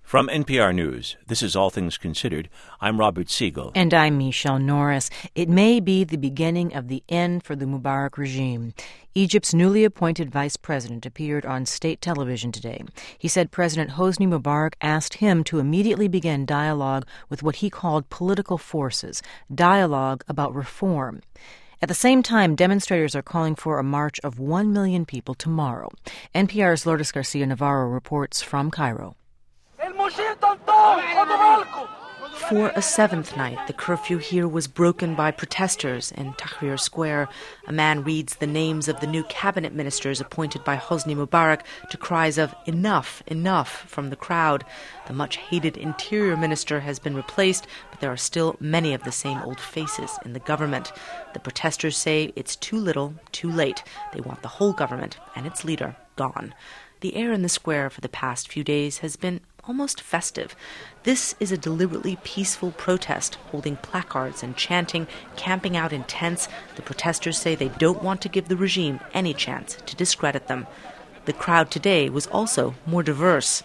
From NPR News, this is All Things Considered. I'm Robert Siegel. And I'm Michelle Norris. It may be the beginning of the end for the Mubarak regime. Egypt's newly appointed vice president appeared on state television today. He said President Hosni Mubarak asked him to immediately begin dialogue with what he called political forces, dialogue about reform. At the same time, demonstrators are calling for a march of 1 million people tomorrow. NPR's Lourdes Garcia Navarro reports from Cairo. For a seventh night, the curfew here was broken by protesters in Tahrir Square. A man reads the names of the new cabinet ministers appointed by Hosni Mubarak to cries of "enough, enough" from the crowd. The much-hated interior minister has been replaced, but there are still many of the same old faces in the government. The protesters say it's too little, too late. They want the whole government and its leader gone. The air in the square for the past few days has been almost festive. This is a deliberately peaceful protest, holding placards and chanting, camping out in tents. The protesters say they don't want to give the regime any chance to discredit them. The crowd today was also more diverse.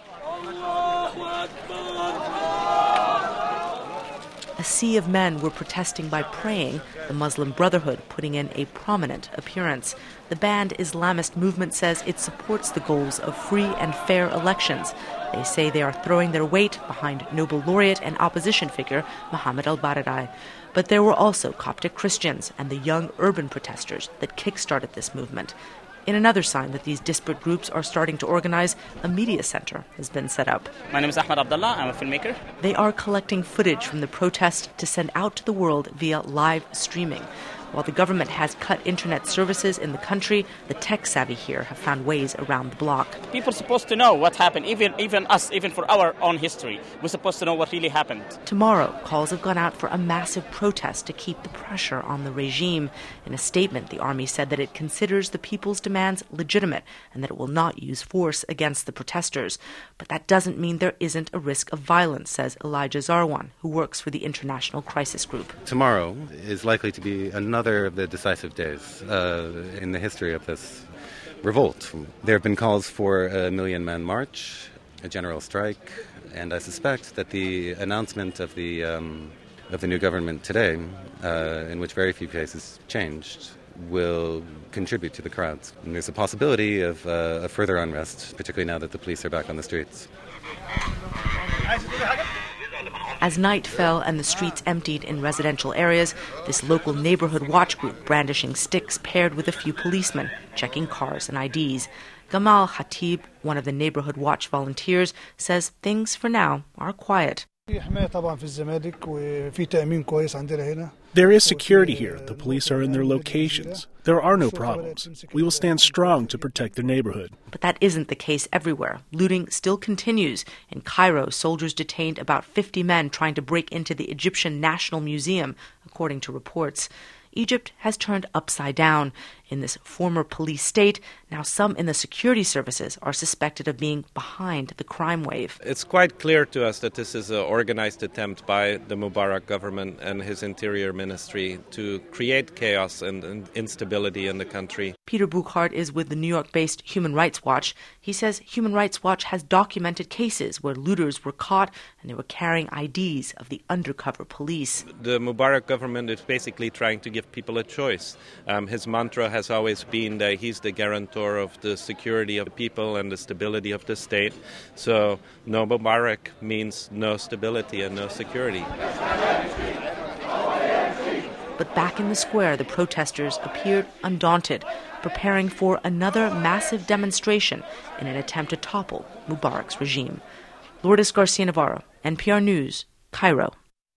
A sea of men were protesting by praying, the Muslim Brotherhood putting in a prominent appearance. The banned Islamist movement says it supports the goals of free and fair elections. They say they are throwing their weight behind Nobel laureate and opposition figure Mohammed al-Baradei. But there were also Coptic Christians and the young urban protesters that kick-started this movement. In another sign that these disparate groups are starting to organize, a media center has been set up. My name is Ahmed Abdullah. I'm a filmmaker. They are collecting footage from the protest to send out to the world via live streaming. While the government has cut internet services in the country, the tech-savvy here have found ways around the block. People are supposed to know what happened, even us, even for our own history. We're supposed to know what really happened. Tomorrow, calls have gone out for a massive protest to keep the pressure on the regime. In a statement, the army said that it considers the people's demands legitimate and that it will not use force against the protesters. But that doesn't mean there isn't a risk of violence, says Elijah Zarwan, who works for the International Crisis Group. Tomorrow is likely to be another of the decisive days in the history of this revolt. There have been calls for a 1 million-man march, a general strike, and I suspect that the announcement of the new government today, in which very few cases changed, will contribute to the crowds. And there's a possibility of a further unrest, particularly now that the police are back on the streets. As night fell and the streets emptied in residential areas, this local neighborhood watch group brandishing sticks paired with a few policemen checking cars and IDs. Gamal Khatib, one of the neighborhood watch volunteers, says things for now are quiet. There is security here. The police are in their locations. There are no problems. We will stand strong to protect the neighborhood. But that isn't the case everywhere. Looting still continues. In Cairo, soldiers detained about 50 men trying to break into the Egyptian National Museum, according to reports. Egypt has turned upside down. In this former police state, now some in the security services are suspected of being behind the crime wave. It's quite clear to us that this is an organized attempt by the Mubarak government and his interior ministry to create chaos and instability in the country. Peter Buchart is with the New York-based Human Rights Watch. He says Human Rights Watch has documented cases where looters were caught and they were carrying IDs of the undercover police. The Mubarak government is basically trying to give people a choice. His mantra has always been that he's the guarantor of the security of the people and the stability of the state. So no Mubarak means no stability and no security. But back in the square, the protesters appeared undaunted, preparing for another massive demonstration in an attempt to topple Mubarak's regime. Lourdes Garcia Navarro, NPR News, Cairo.